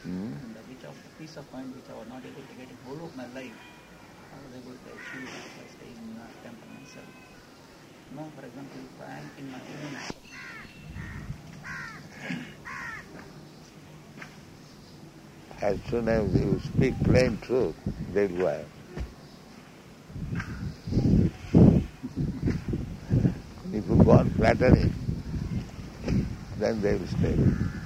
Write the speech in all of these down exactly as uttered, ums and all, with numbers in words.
Hmm? And which of the piece of mind which I was not able to get in whole of my life, I was able to achieve it by staying in the temple myself. Now, for example, if I am in my own As soon as you speak plain truth, they'll go out. If you go on flattering, then they will stay.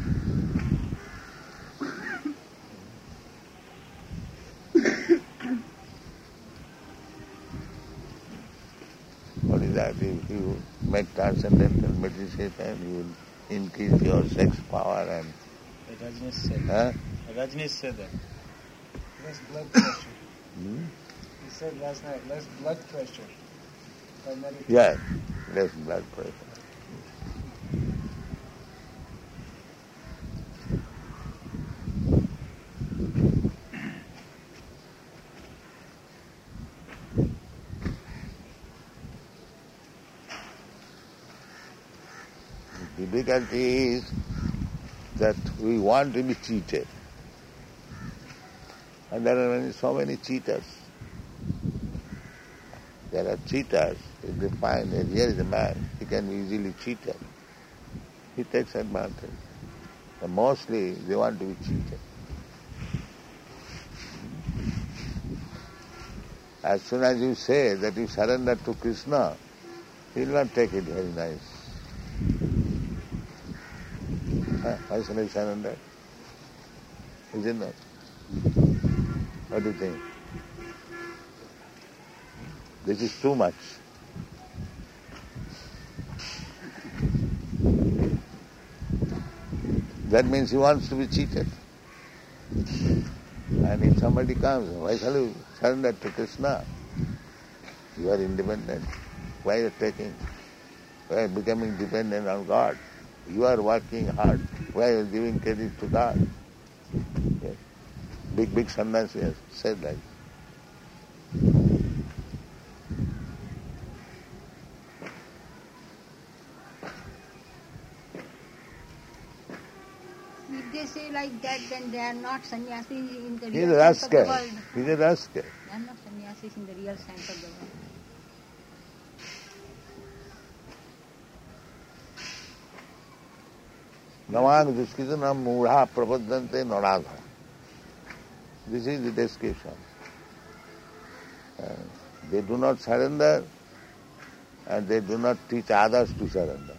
What is that? If you make transcendental meditation, you will increase your sex power and... Rajneesh said Huh? Rajneesh said that. Less blood pressure. Hmm? He said last night, less blood pressure. By meditation. Yes, less blood pressure. The difficulty is that we want to be cheated. And there are many, so many cheaters. There are cheaters. If they find that here is a man, he can be easily cheated. He takes advantage. But mostly they want to be cheated. As soon as you say that you surrender to Krishna, he will not take it very nice. Huh? Why should I surrender? Is it not? What do you think? This is too much. That means he wants to be cheated. And if somebody comes, why shall you surrender to Krishna? You are independent. Why are you taking? Why are you becoming dependent on God? You are working hard. Why are you giving credit to God? Yes. Big, big sannyasi has said that. If they say like that, then they are not sannyasis in the He is real a sense of the rascal. world. He is a rascal. They are not sannyasis in the real sense of the world. Namang duskitanam mudha prapaddante naradha. This is the description. Uh, they do not surrender and they do not teach others to surrender.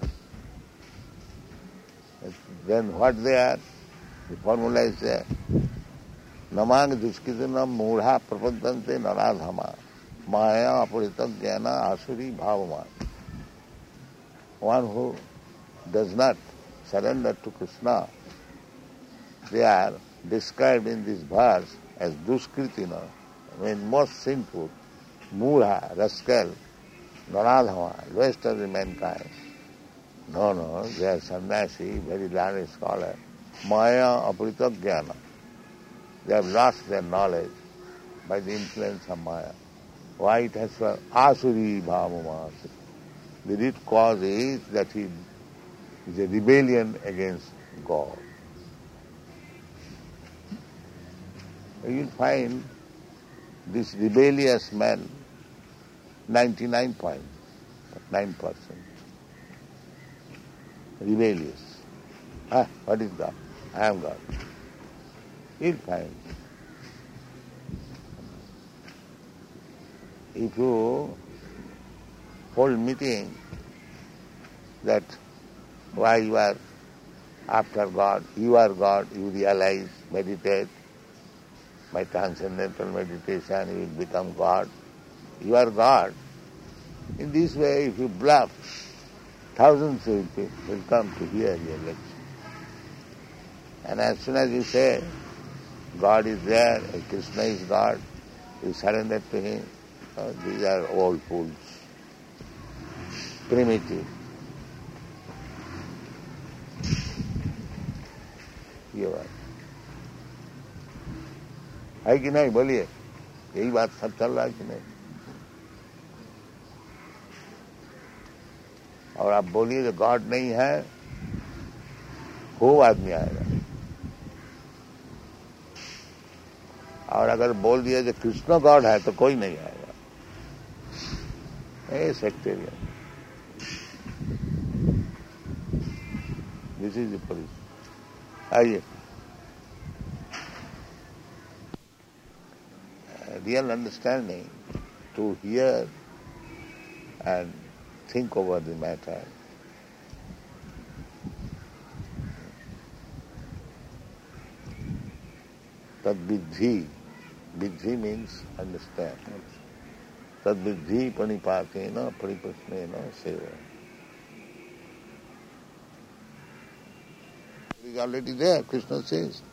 Then what they are? The formula is there. Namang duskitanam mudha prapaddante naradhama. Maya aparita jnana asuri bhavama. One who does not surrender to Krishna, they are described in this verse as duskritina, I mean most sinful, mudha, rascal, naradhama, lowest of the mankind. No, no, they are sannyasi, very learned scholar. Maya aparita jnana. They have lost their knowledge by the influence of Maya. Why it has for asuri bhavama. The root cause is that he is a rebellion against God. You will find this rebellious man, ninety-nine point nine percent. Rebellious. Ah, what is God? I am God. You will find. If you hold meeting that why you are after God, you are God, you realize, meditate, by transcendental meditation you will become God. You are God. In this way, if you bluff, thousands of people will come to hear your lecture. And as soon as you say, God is there, Krishna is God, you surrender to Him, oh, these are old fools, primitive. ये बात है कि नहीं? बोलिए, यही बात सब चल रहा है कि नहीं? और आप बोलिए जो गॉड नहीं है, खूब आदमी आएगा। और अगर बोल दिया कि कृष्ण गॉड है तो कोई नहीं आएगा, a sectarian. This is the परिस्थिति। आइए, real understanding to hear and think over the matter. Tad vidhi, vidhi means understand. Tad vidhi panipatena pariprasnena seva. It is already there, Krishna says.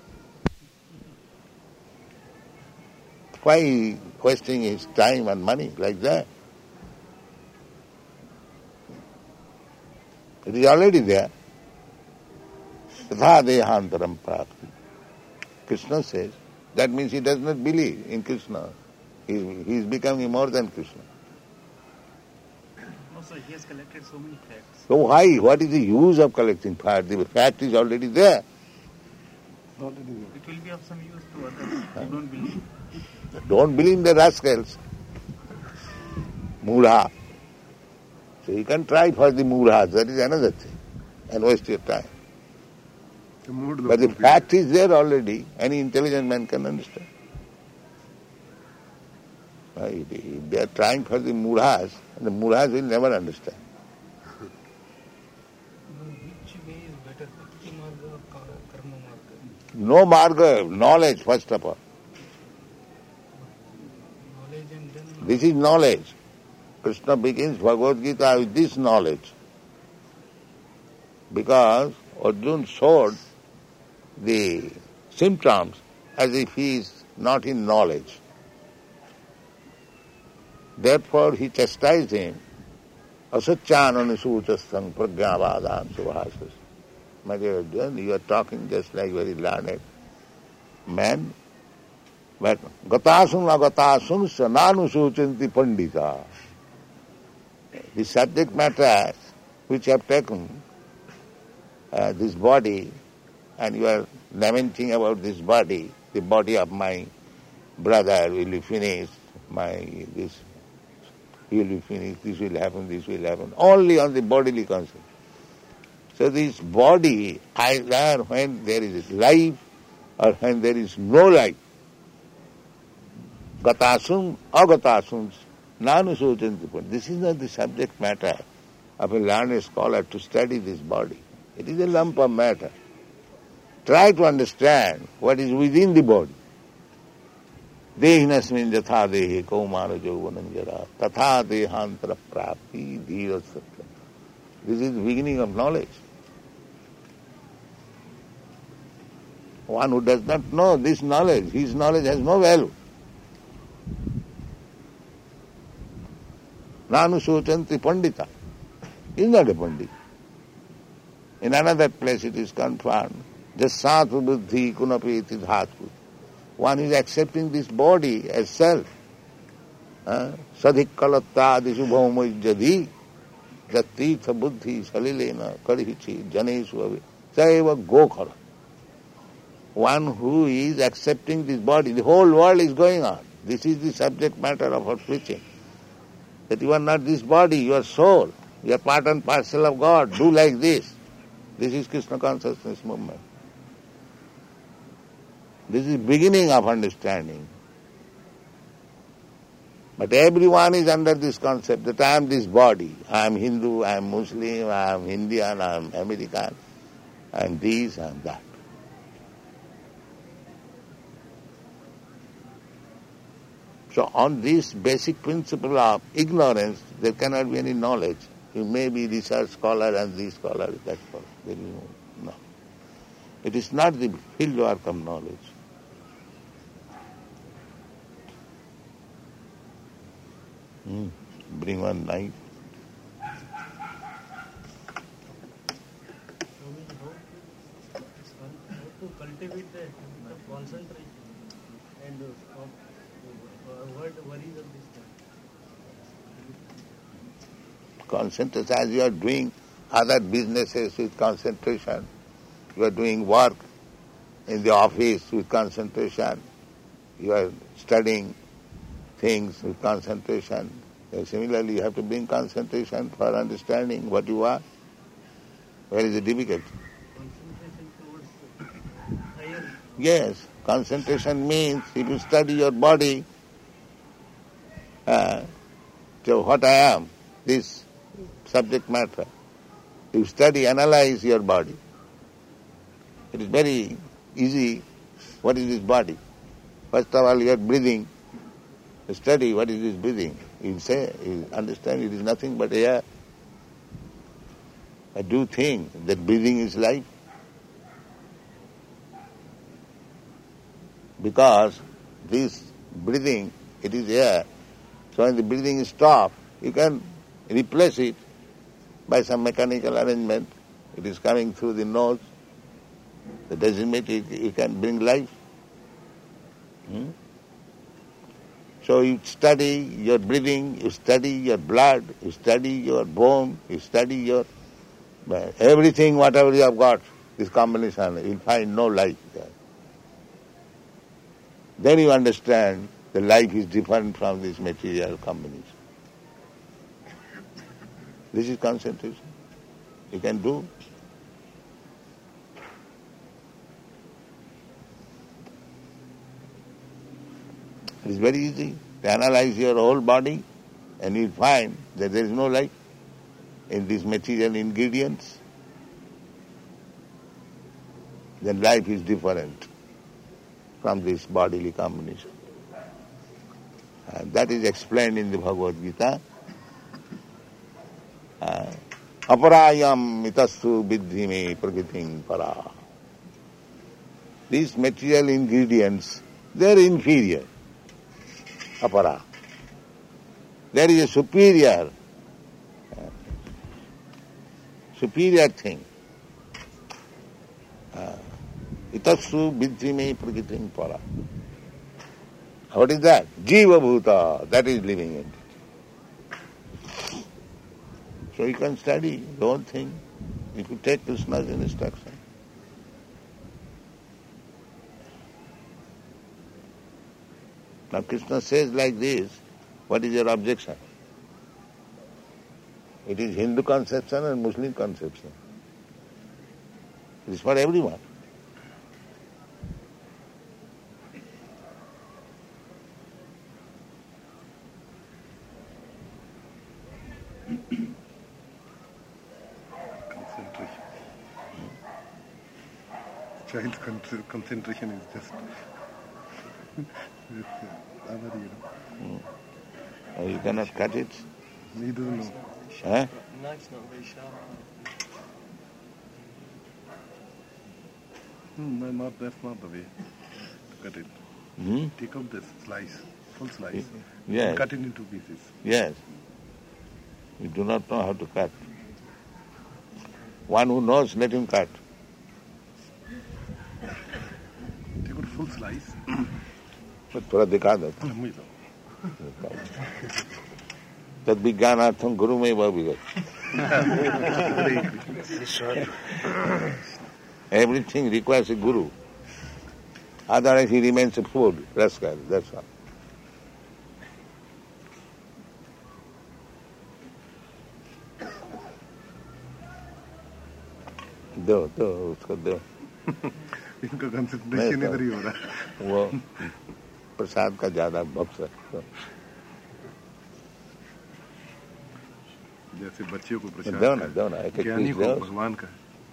Why wasting his time and money like that? It is already there. Tatha dehantaram prakti. Krishna says, that means he does not believe in Krishna. He, he is becoming more than Krishna. Also, he has collected so many facts. So why? What is the use of collecting fact? The fact is already there. Already there. It will be of some use to others who don't believe. Don't believe the rascals. Mudha. So you can try for the mudhas, that is another thing, and waste your time. The mood But the fact is there already, any intelligent man can understand. Right? If they are trying for the mudhas, the mudhas will never understand. Which way is better, bhakti marga or karma marga? No marga, knowledge first of all. Knowledge and then... This is knowledge. Krishna begins Bhagavad Gita with this knowledge. Because Arjuna showed the symptoms as if he is not in knowledge. Therefore he chastised him. Asachanani suchastang pragyavadam subhasas. My dear Arjuna, you are talking just like very learned man. But gatasun agatasun sananu suchanti pandita. The subject matter which you have taken, uh, this body, and you are lamenting about this body, the body of my brother will be finished, my this he will be finished, this will happen, this will happen, only on the bodily concept. So this body, either when there is life or when there is no life, gatasum, agatasum, Nanu. This is not the subject matter of a learned scholar to study this body. It is a lump of matter. Try to understand what is within the body. Dehinasmin jatha dehi kaumara jauvanam jara tatha dehantara prapti dhira satya. This is the beginning of knowledge. One who does not know this knowledge, his knowledge has no value. Nanu Suchanti Pandita is not a Pandit. In another place it is confirmed, Jasatu Buddhi Kunapeti Dhatu. One is accepting this body as self. Sadhik Kalatta Disubhoma Jadi Jatirtha Buddhi Salilena Karihichi Janesu Avi Saiva Gokhala. One who is accepting this body, the whole world is going on. This is the subject matter of our preaching. That you are not this body, you are soul. You are part and parcel of God. Do like this. This is Krishna consciousness movement. This is beginning of understanding. But everyone is under this concept that I am this body. I am Hindu, I am Muslim, I am Indian, I am American, I am this, I am that. So on this basic principle of ignorance, there cannot be any knowledge. You may be research scholar and this scholar, that scholar. There is no, no. It is not the field work of knowledge. Hmm. Bring one knife. How to cultivate the concentration and avoid worries of this time? Concentration, as you are doing other businesses with concentration, you are doing work in the office with concentration, you are studying things with concentration. Similarly, you have to bring concentration for understanding what you are. Where is the difficulty? Concentration towards higher. Yes, concentration means if you study your body, uh, so what I am, this subject matter, you study, analyze your body. It is very easy. What is this body? First of all, you are breathing. Study what is this breathing. You say, you understand it is nothing but air. I do think that breathing is life. Because this breathing, it is air. So when the breathing is stopped, you can replace it by some mechanical arrangement. It is coming through the nose. That doesn't mean it, you can bring life. Hmm? So you study your breathing, you study your blood, you study your bone, you study your everything, whatever you have got, this combination, you'll find no life there. Then you understand the life is different from this material combination. This is concentration. You can do. It is very easy to analyze your whole body and you'll find that there is no life in these material ingredients. Then life is different from this bodily combination. And that is explained in the Bhagavad Gita. Aparayam mitastu vidhi me prakritim para. These material ingredients, they are inferior. Apara. There is a superior, uh, superior thing. Itatsu vidhime prakritim para. What is that? Jiva bhuta, that is living entity. So you can study the whole thing if you take Krishna's instruction. Now Krishna says like this, what is your objection? It is Hindu conception and Muslim conception. It is for everyone. Concentration. Child's con- concentration is just it's, uh, you know. Oh, you cannot cut it? We don't know. Huh? Knife's not very sharp. Hmm, no, not, that's not the way to cut it. Hmm? Take out the slice, full slice, Yes. and cut it into pieces. Yes. You do not know how to cut. One who knows, let him cut. Take out full slice. थोड़ा दिखा दो तद विज्ञानार्थम गुरु में वह विगत. Everything requires a guru. Otherwise he remains a fool, rascal, that's all. दो दो उसको दो. इनका कंसंट्रेशन इधर ही हो रहा है. वो प्रसाद का ज्यादा भक्त है. जैसे बच्चों को प्रसाद दो ना दो ना एक एक ज्ञानी पीस को दो. भगवान का.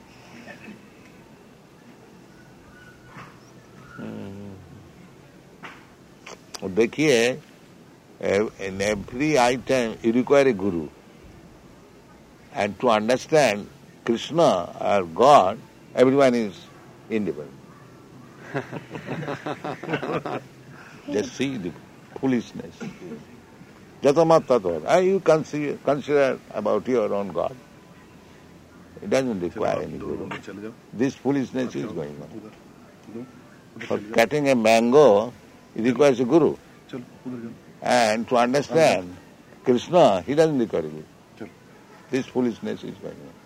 देखिए, in every item you require a guru, and to understand Krishna or God, everyone is independent. Just see the foolishness. Jatamat tator. You consider, consider about your own God. It doesn't require any guru. This foolishness is going on. For cutting a mango, it requires a guru. And to understand Krishna, he doesn't require a guru. This foolishness is going on.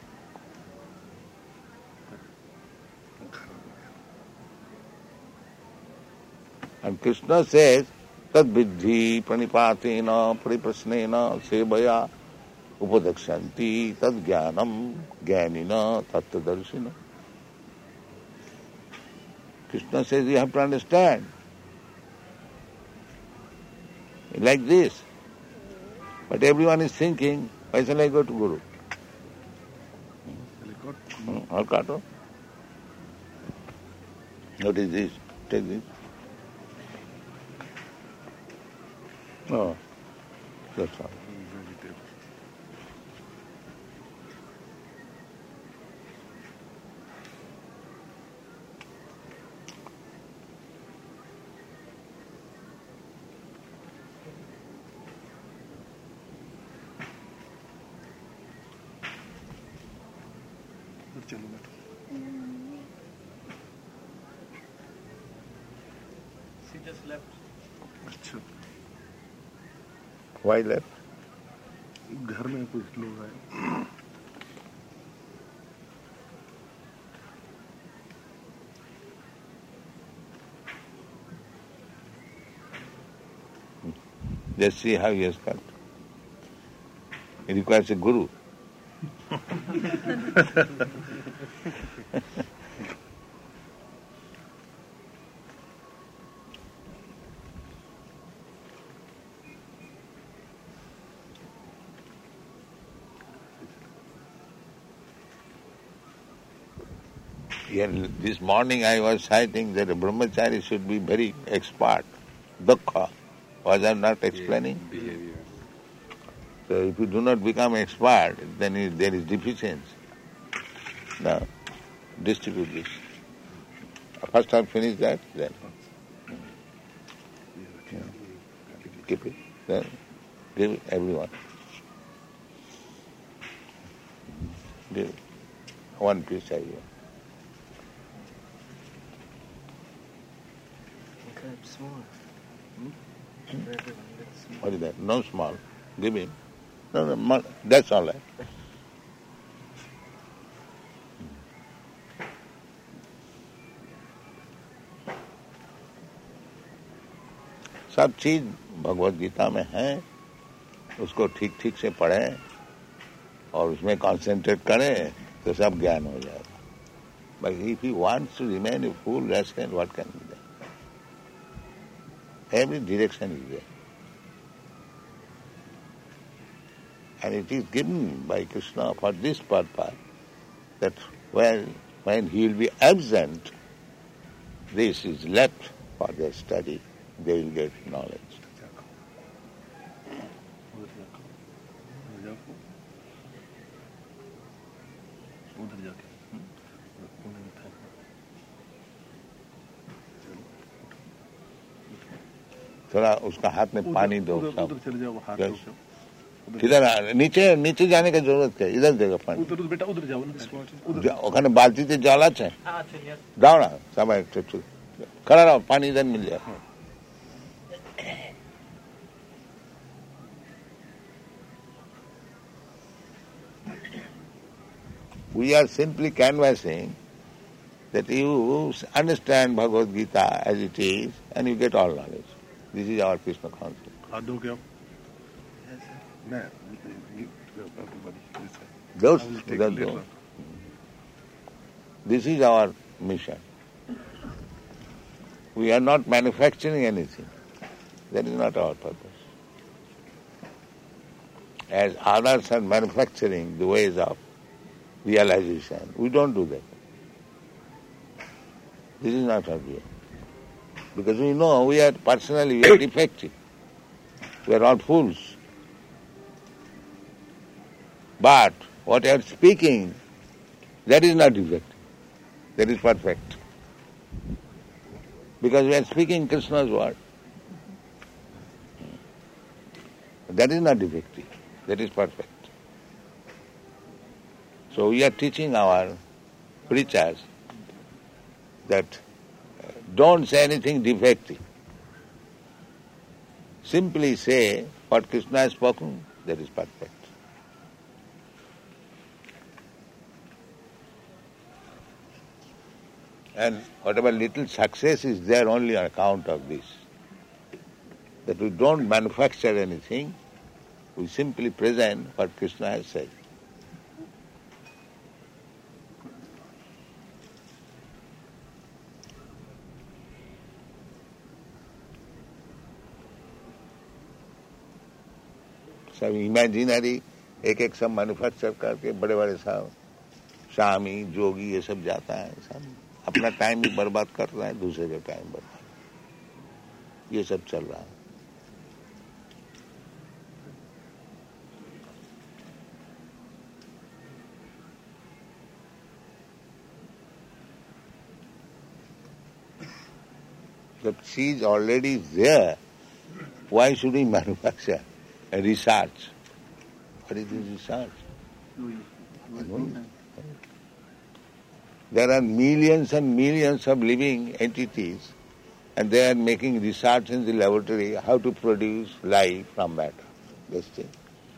And Krishna says, tad vidhi pranipatena pariprasnena sevaya upadakshanti tad jnanam jnanina tattadarshina. Krishna says you have to understand. Like this. But everyone is thinking, why shall I go to Guru? Hmm, I'll cut off. What is this? Take this. Oh, that's all. चलो बैठो She just left. अच्छा Why left? घर में कुछ लोग आए Just see how he has cut. He requires a guru. Here, this morning I was citing that a brahmachari should be very expert. Dukkha. Was I not explaining? behavior. So if you do not become expert, then is, there is deficiency. Now, distribute this. First I'll finish that, then. Yeah. Keep it. Then give it everyone. Give one piece I give. Okay, small. Hmm? For everyone, that's small. What is that? No small. Give him. No, no, mo- that's all right. सब चीज भगवत गीता में है, उसको ठीक ठीक से पढ़ें और उसमें कंसंट्रेट करें तो सब ज्ञान हो जाएगा. But if he wants to remain a fool rascal, what can be done? Every direction is there. And it is given by Krishna for this purpose, that when, when he will be absent, this is left for their study, they will get knowledge. उधर जाके थोड़ा उसका हाथ में पानी दो. उधर सब चले जाओ हाथ Yes. धो. किधर आ- नीचे नीचे जाने की जरूरत है, इधर देगा पानी. उधर बेटा उधर जाओ ना उधर जा- ওখানে বালতিতে জল আছে, Ah, so yes. দাও না সবাই একটু একটু खड़ा रहो, पानी इधर मिल जाए. We are simply canvassing that you understand Bhagavad Gita as it is and you get all knowledge. This is our Krishna concept. हाथ धो के आओ. Yes, sir. मैं everybody this way. Those, I will take that- later. this is our mission. We are not manufacturing anything. That is not our purpose. As others are manufacturing the ways of realization, we don't do that. This is not our view. Because we know we are personally we are defective. We are all fools. But what I am speaking, that is not defective. That is perfect. Because we are speaking Krishna's word. That is not defective. That is perfect. So we are teaching our preachers that uh, don't say anything defective. Simply say what Krishna has spoken, that is perfect. And whatever little success is there only on account of this. That we don't manufacture anything, we simply present what Krishna has said. सब imaginary एक एक सब manufacture करके बड़े बड़े सब स्वामी जोगी ये सब जाता है, सब अपना टाइम भी बर्बाद कर रहा है, दूसरे का टाइम बर्बाद, ये सब चल रहा है. The seed already there. Why should we manufacture a research? What is this research? There are millions and millions of living entities, and they are making research in the laboratory how to produce life from matter. This thing.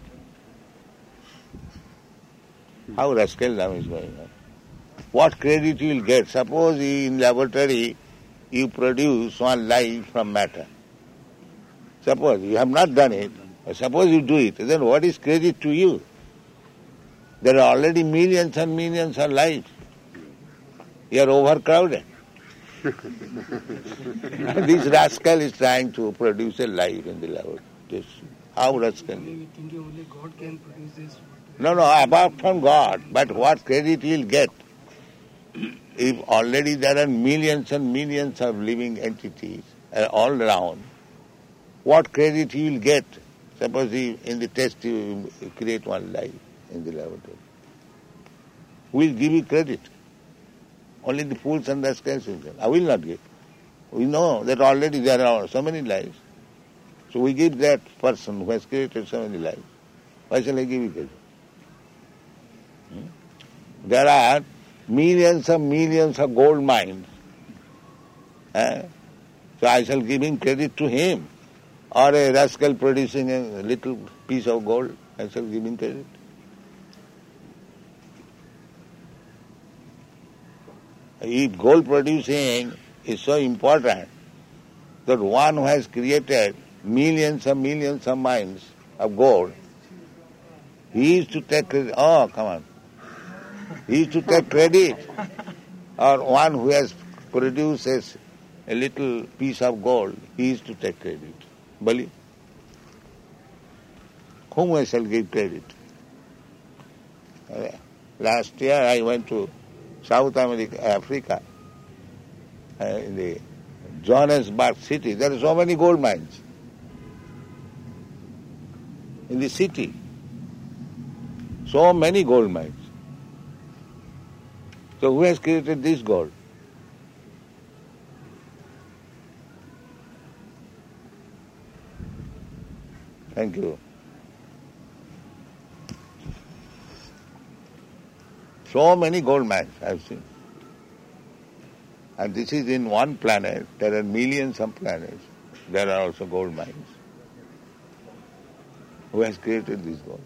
How rascaldom is going on. What credit you will get? Suppose in laboratory you produce one life from matter. Suppose you have not done it, or suppose you do it, then what is credit to you? There are already millions and millions of lives. You are overcrowded. This rascal is trying to produce a life in the laboratory. This, how rascal? We think only God can produce this. No, no, apart from God, but what credit he will get? If already there are millions and millions of living entities uh, all around, what credit he will get? Suppose he, in the test you create one life in the laboratory. Who will give you credit? Only the fools and rascals will get. I will not give. We know that already there are so many lives. So we give that person who has created so many lives. Why shall I give you credit? Hmm? There are millions and millions of gold mines. Eh? So I shall give him credit to him. Or a rascal producing a little piece of gold, I shall give him credit. If gold producing is so important, that one who has created millions and millions of mines of gold, he is to take credit. Oh, come on. He is to take credit. Or one who has produced a little piece of gold, he is to take credit. Bali? Whom I shall give credit? Last year I went to South America, Africa, uh, in the Johannesburg city. There are so many gold mines in the city. So many gold mines. So who has created this gold? Thank you. So many gold mines I have seen. And this is in one planet. There are millions of planets. There are also gold mines. Who has created this gold?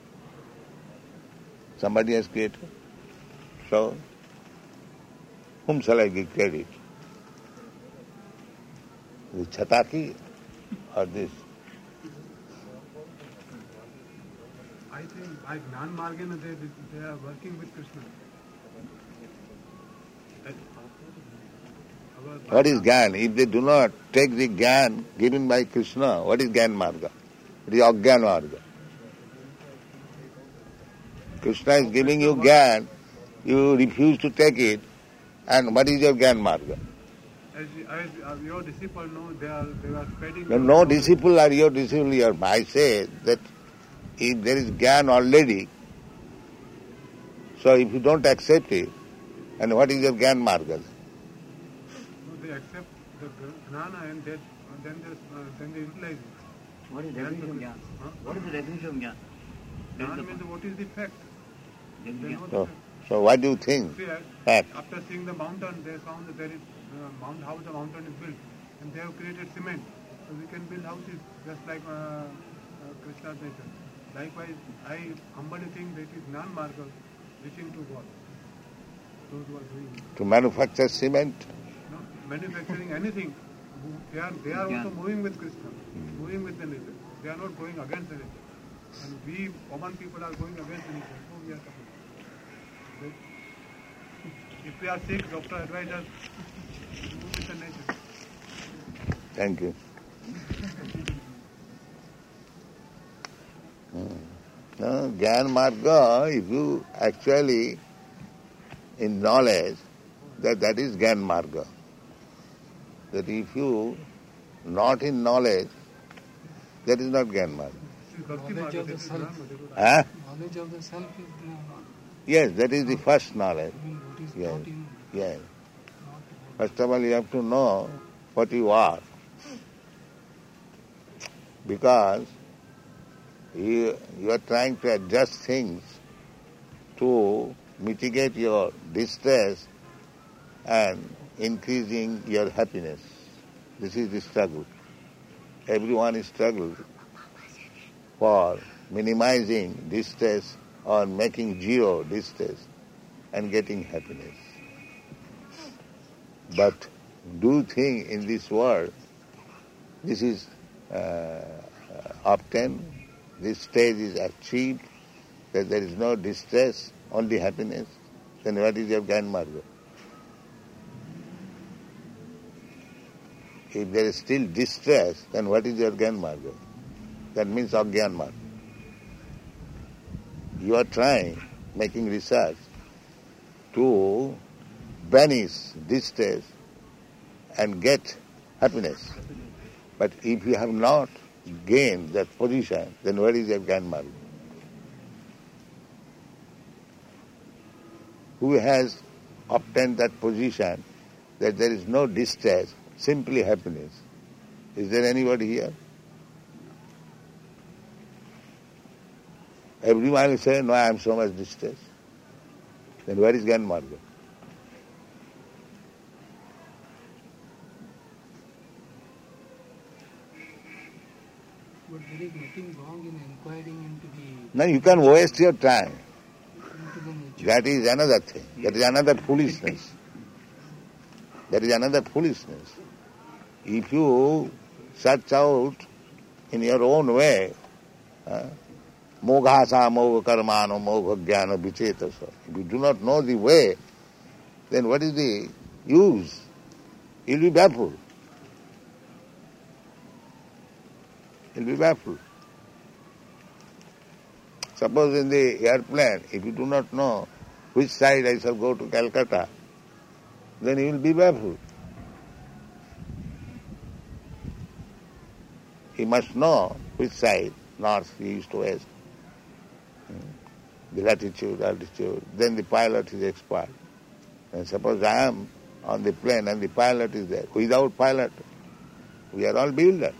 Somebody has created. So, whom shall I give credit? The Chataki or this? I think by Gnan Margana they, they are working with Krishna. What is Gyan? If they do not take the Gyan given by Krishna, what is Gyan Marga? It is Agyan Marga. Krishna is giving you Gyan, you refuse to take it, and what is your Gyan Marga? As, as your disciple know, they are, they are spreading... No, no disciple are your disciple. Your, I say that if there is Gyan already, so if you don't accept it, and what is your Gyan Marga? They accept the Gnana and that, then, they, uh, then they utilize it. What is the definition of Gyan? Huh? What is the definition of Gyan? Gnana means what is the fact? They know the So, fact. so what do you think? See, Fact. after seeing the mountain, they found that there is uh, mount, how the mountain is built, and they have created cement. So we can build houses just like uh, uh, Krishna's nature. Likewise, I humbly think that is non-marga reaching to God. those who are doing to manufacture cement. no, manufacturing anything. They are they are also moving with Krishna, moving with the nature. They are not going against the nature. And we common people are going against the nature. So we are suffering. Right? If we are sick, doctor advises us to move with the nature. Thank you. No, Gyan Marga, if you actually in knowledge, that that is Gyan Marga. That if you not in knowledge, that is not Gyan Marga. Knowledge of the self. Huh? Knowledge of the self is not. Yes, that is the first knowledge. I mean, what is Yes. not in. Yes. Not First of all, you have to know what you are. Because you, you are trying to adjust things to mitigate your distress and increasing your happiness. This is the struggle. Everyone is struggling for minimizing distress or making zero distress and getting happiness. But do think in this world, this is uh, obtained, this stage is achieved, that there is no distress, only happiness, then what is your Gyan Marga? If there is still distress, then what is your Gyan Marga? That means Agyan Marga. You are trying, making research to banish distress and get happiness. But if you have not gained that position, then where is your Gyan Marga? Who has obtained that position that there is no distress, simply happiness? Is there anybody here? Everyone will say, no, I am so much distressed. Then where is Gyan Marga? But there is nothing wrong in inquiring into the Now you can waste your time. into the nature. That is another thing. That is another foolishness. That is another foolishness. If you search out in your own way, moghasa mogha karmano mogha jnana vichetasa. If you do not know the way, then what is the use? You'll be baffled. You'll be baffled. Suppose in the airplane, if you do not know which side I shall go to Calcutta, then you will be baffled. He must know which side, north, east, west, the latitude, altitude. Then the pilot is expert. And suppose I am on the plane and the pilot is there. Without pilot, we are all bewildered.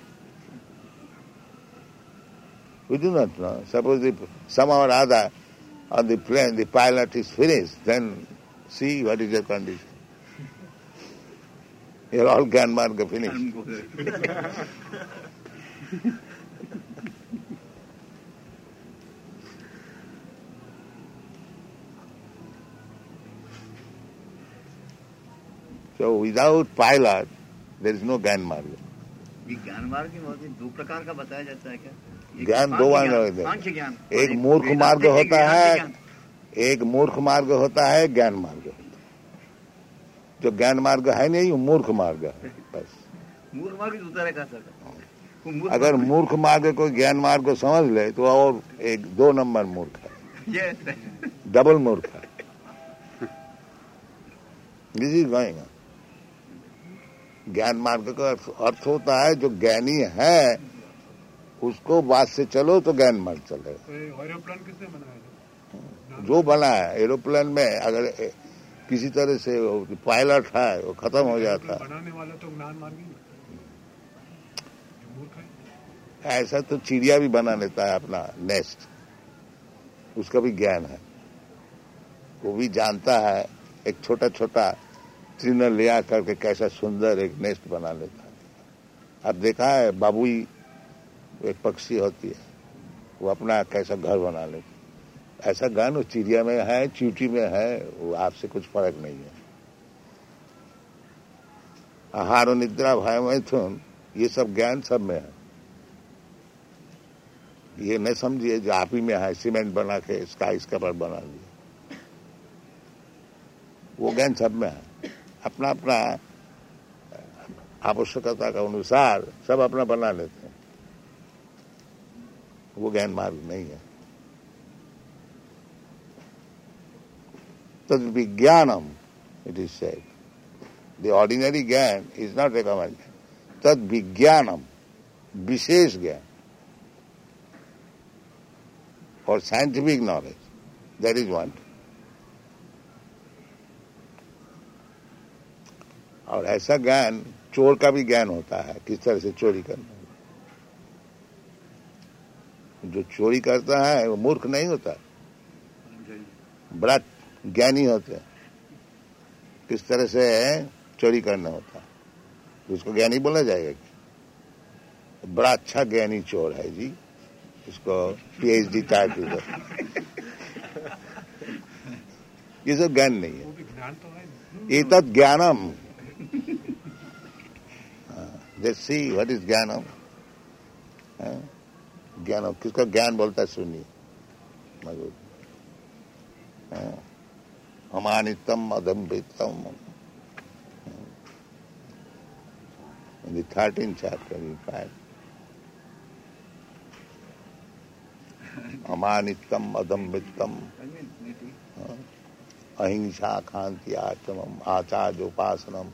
We do not know. Suppose if somehow or other on the plane the pilot is finished, then see what is your condition. You are all Gyan Marga finished. So without pilot, there is no Gyan Marga. ये ज्ञान मार्ग की बहुत ही दो प्रकार का बताया जाता है क्या? एक ज्ञान दो मार्ग ज्ञान, सांख्य ज्ञान, एक और मूर्ख वेदांत मार्ग एक होता वेदांत है, ज्ञान। एक मूर्ख मार्ग होता है, ज्ञान मार्ग होता है। जो ज्ञान मार्ग है नहीं, वो मूर्ख मार्ग है बस। मूर्ख मार्ग दूसरा का सर वो मूर्ख अगर मार्ग- मूर्ख मार्ग को ज्ञान मार्ग को समझ ले तो और एक दो नंबर मूर्ख है, ये डबल मूर्ख है। This is going. ज्ञान मार्ग का अर्थ होता है जो ज्ञानी है उसको बात से चलो तो ज्ञान मार्ग चलेगा। तो ये एरोप्लेन किसने बनाया है? जो बना है एरोप्लेन में अगर किसी तरह से पायलट है वो खत्म हो जाता है। बनाने वाला तो ज्ञान मार्ग ही है। ये मूर्ख है। ऐसा तो चिड़िया भी बना लेता है अपना नेस्ट, उसका भी ज्ञान है। वो भी जानता है एक छोटा छोटा तृण ले आ करके कैसा सुंदर एक नेस्ट बना लेता है। अब देखा है बाबुई एक पक्षी होती है, वो अपना कैसा घर बना लेती ऐसा ज्ञान वो चिड़िया में है, चींटी में है, वो आपसे कुछ फर्क नहीं है। आहार और निद्रा भय मैथुन ये सब ज्ञान सब में है। ये न समझिए जो आप ही में है, सीमेंट बना के स्काई स्क्रैपर बना दिया, वो ज्ञान सब में है। अपना अपना आवश्यकता का अनुसार सब अपना बना लेते हैं, वो ज्ञान मार्ग नहीं है। तद विज्ञानम it is said, the ordinary ज्ञान इज नॉट रिकमेंडेड। तद विज्ञानम विशेष ज्ञान और scientific knowledge, that is wanted. और ऐसा ज्ञान चोर का भी ज्ञान होता है, किस तरह से चोरी करना। जो चोरी करता है वो मूर्ख नहीं होता, बड़ा ज्ञानी होते हैं, किस तरह से चोरी करना होता है, तो उसको ज्ञानी बोला जाएगा कि बड़ा अच्छा ज्ञानी चोर है जी, इसको पीएचडी टाइप की। ये सब ज्ञान नहीं है, ये तत् ज्ञानम। Let's see what is ज्ञानम। ज्ञानम किसका ज्ञान बोलता है, सुनिए। अमानितम अदम्भितम, in the thirteenth chapter you find अमानितम अदम्भितम अहिंसा खांति आचमम आचार्योपासनम।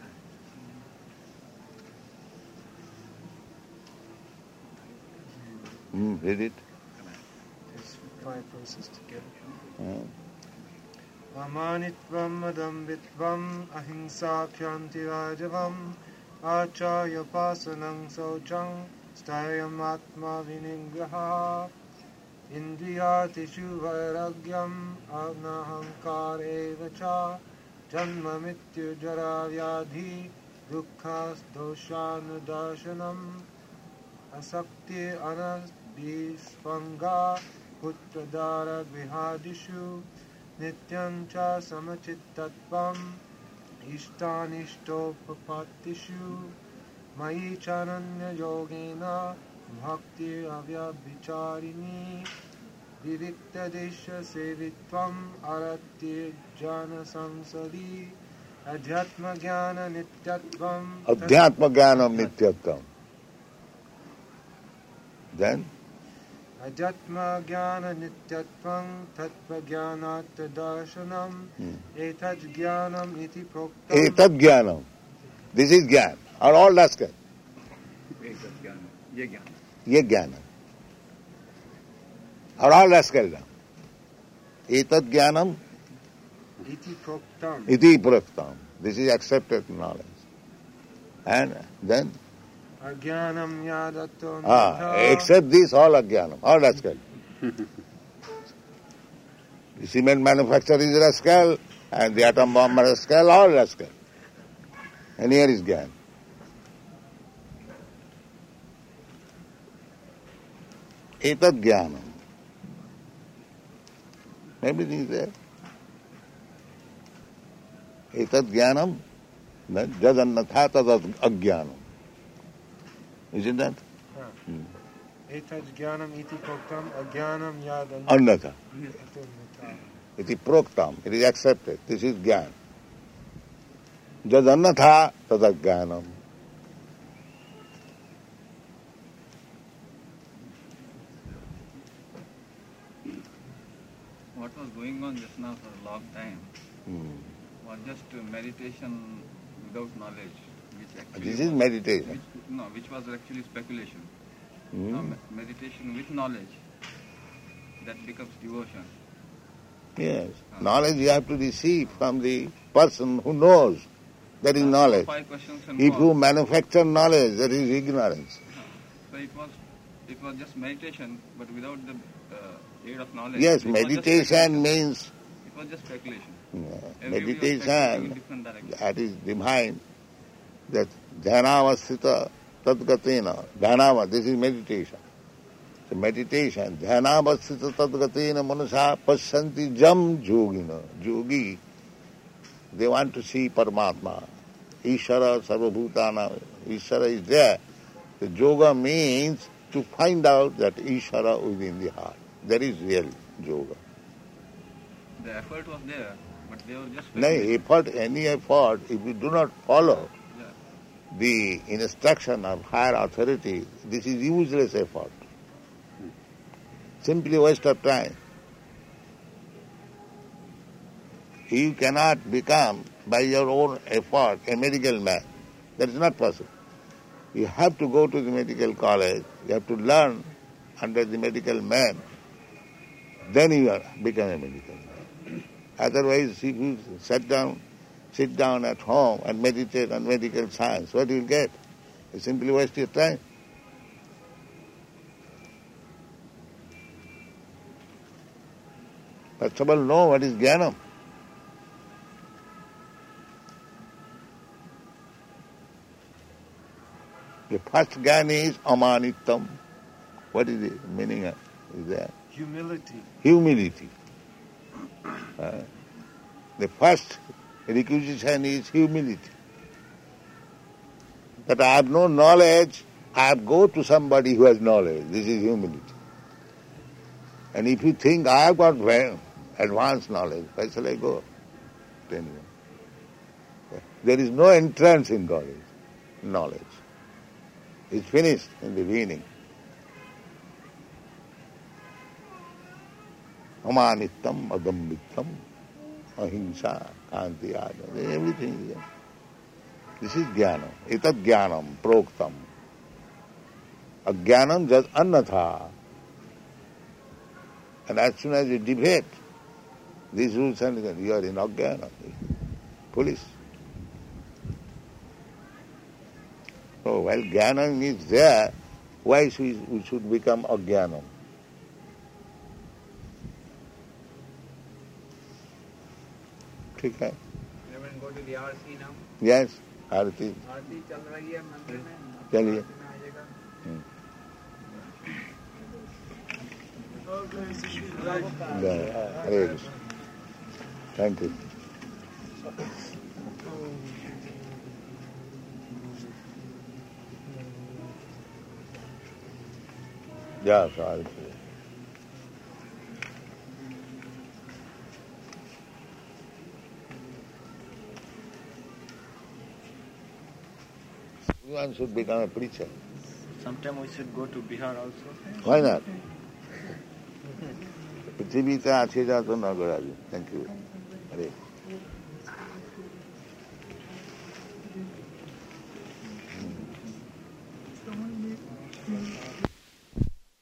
Hmm, read it. There's five verses together. Hmm. Amanitvam adambitvam ahimsa kyanti rajavam acharyopasanam saucham stayam atma vinigraha indriyatishu vairagyam anahankar evacha janma mityu jara vyadhi dukkhas doshanudarshanam asakti anasbhispanga puttradara grihadishu nityam cha samachittatvam ishtanishtopapatishu mayi chananya yogena bhakti avyabhicharini viviktadesha sevitvam arati jana samsadi adhyatma jnana nityatvam अध्यात्म ज्ञानम नित्यत्वम। Then Ajatma jnana nityatvam tattva jnanat darshanam etat jnanam iti proktam. एतत् ज्ञानम, this is ज्ञान और all rusk, ये ज्ञान ये ज्ञान और ऑल रस्क। एतत् ज्ञानम iti proktam. इति प्रोक्तम, this is accepted knowledge. And then Ajnanam yadato ah, except this all ajnanam, all rascal. The cement manufacturer is rascal and the atom bomb rascal, all rascal. And here is Gyan. Etat Jnanam. Everything is there. Etat Jnanam, jadannatha tad ajnanam. Isn't that? Etat jnanam iti proktam ajnanam yadato Annatha. Iti proktam. It is accepted. This is Gyan. Jad annatha tad ajnanam. What was going on just now for a long time Hmm. was just meditation without knowledge. Which actually This is was- meditation. Which, no, which was actually speculation. Hmm. Now, me- meditation with knowledge, that becomes devotion. Yes. Knowledge you have to receive from the person who knows. That is knowledge. Five questions and If more. you manufacture knowledge, that is ignorance. So it was, it was just meditation, but without the uh, aid of knowledge. Yes, It was just meditation speculation. means It was just speculation. uh, Everybody was speculating in meditation, different directions. that is divine. That dhanavasthita tadgatena. Dhanava, this is meditation. The meditation, dhyanavasthita tadgatena manasa pasyanti jam yogina. Yogi, they want to see Paramatma. Ishara sarvabhutana. Ishara is there. The yoga means to find out that Ishara within the heart. That is real yoga. The effort was there, but they were just... No, effort, any effort, if you do not follow Yeah. the instruction of higher authority, this is useless effort. Simply waste of time. You cannot become, by your own effort, a medical man. That is not possible. You have to go to the medical college, you have to learn under the medical man, then you are, become a medical man. Otherwise, if you sit down, sit down at home and meditate on medical science, what you will get? You simply waste your time. First of all, know what is jnana. The first jnana is amanitam. What is the meaning of is that? Humility. Humility. Uh, the first requisition is humility. That I have no knowledge, I have go to somebody who has knowledge. This is humility. And if you think I have got very advanced knowledge, why shall I go to anyone? There is no entrance in knowledge. Knowledge. It's finished in the beginning. Amanitam, adambitam, ahimsa, kanti, adam, everything is there. This is jnana. Etat jnanam, proktam. Ajnanam jad annatha. And as soon as you debate these rules and regulations, you are in ajnana, foolish. So while jnanam is there, why should we should become ajnanam? ठीक है. Go to the R C now. Yes, आरती आरती चल रही है मंदिर में. चलिए. Hare Krishna. Thank you. या आरती. Everyone should become a preacher. Sometime we should go to Bihar also. Why not? পৃথিবীতে আছে যা তো নগর আছে. Thank you. হরে